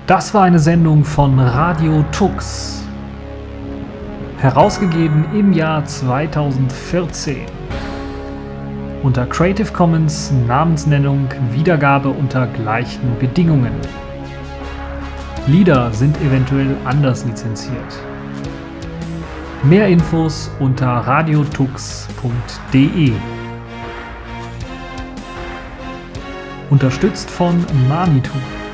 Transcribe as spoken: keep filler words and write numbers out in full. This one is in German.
Das war eine Sendung von Radio Tux, herausgegeben im Jahr zweitausendvierzehn. Unter Creative Commons Namensnennung, Wiedergabe unter gleichen Bedingungen. Lieder sind eventuell anders lizenziert. Mehr Infos unter radiotux punkt de. Unterstützt von Manitou.